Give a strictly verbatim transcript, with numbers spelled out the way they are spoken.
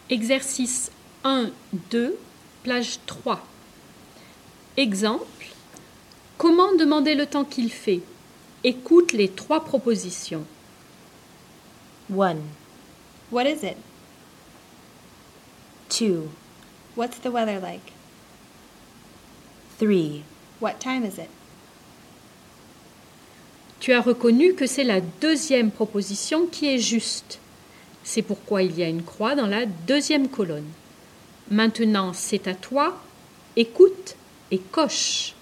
Exercice un deux, plage trois. Exemple. Comment demander le temps qu'il fait? Écoute les trois propositions. one, What is it? two, What's the weather like? three. What time is it? Tu as reconnu que c'est la deuxième proposition qui est juste. C'est pourquoi il y a une croix dans la deuxième colonne. Maintenant, c'est à toi. Écoute et coche.